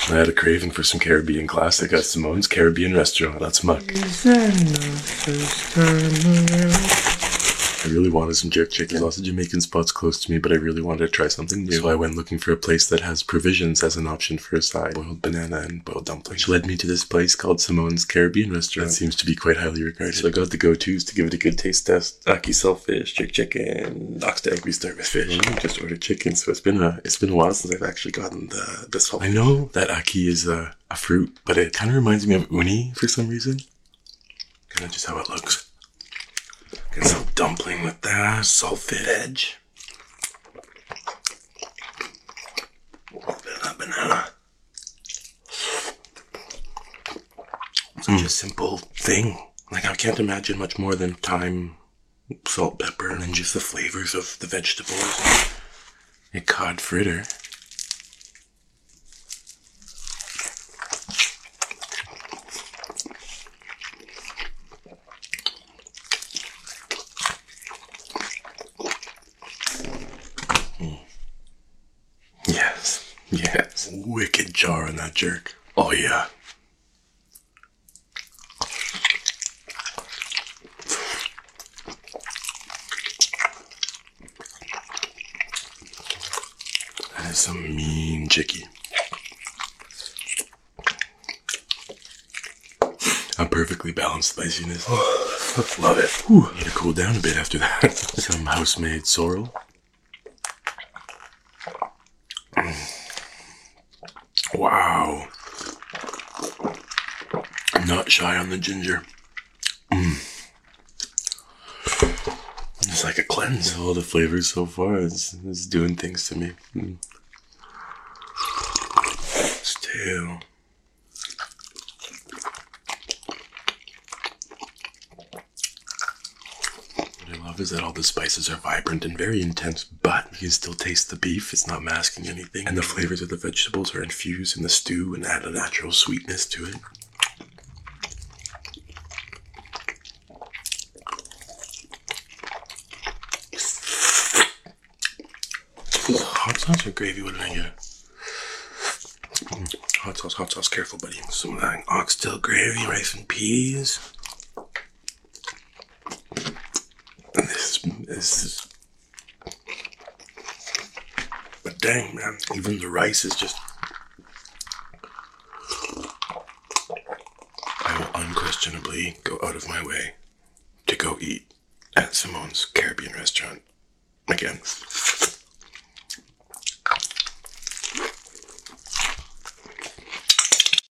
I had a craving for some Caribbean classic at Simone's Caribbean restaurant. That's muck. Is that the first time around? I really wanted some jerk chicken. There's lots of Jamaican spots close to me, but I really wanted to try something new. So I went looking for a place that has provisions as an option for a side. Boiled banana and boiled dumplings. Which led me to this place called Simone's Caribbean Restaurant. That seems to be quite highly regarded. So I got the go-tos to give it a good taste test. Ackee saltfish, jerk chicken, oxtail. We start with fish. I just ordered chicken, so it's been a while since I've actually gotten the salt. I know that ackee is a fruit, but it kind of reminds me of uni for some reason. Kind of just how it looks. Get some dumpling with that, saltfish, veg. Banana. Such a simple thing. Like, I can't imagine much more than thyme, salt, pepper, and then just the flavors of the vegetables. A cod fritter. Yes. Wicked jar on that jerk. Oh yeah. That is some mean chicky. A perfectly balanced spiciness. Love it. Whew. Need to cool down a bit after that. Some house-made sorrel. Wow. I'm not shy on the ginger. It's like a cleanse. All the flavors so far, it's doing things to me. Still. What I love is that all the spices are vibrant and very intense, but you can still taste the beef. It's not masking anything. And the flavors of the vegetables are infused in the stew and add a natural sweetness to it. Hot sauce or gravy? What did I get? Hot sauce, careful, buddy. Some of that oxtail gravy, rice and peas. And this is. But dang, man, even the rice is just. I will unquestionably go out of my way to go eat at Simone's Caribbean restaurant again.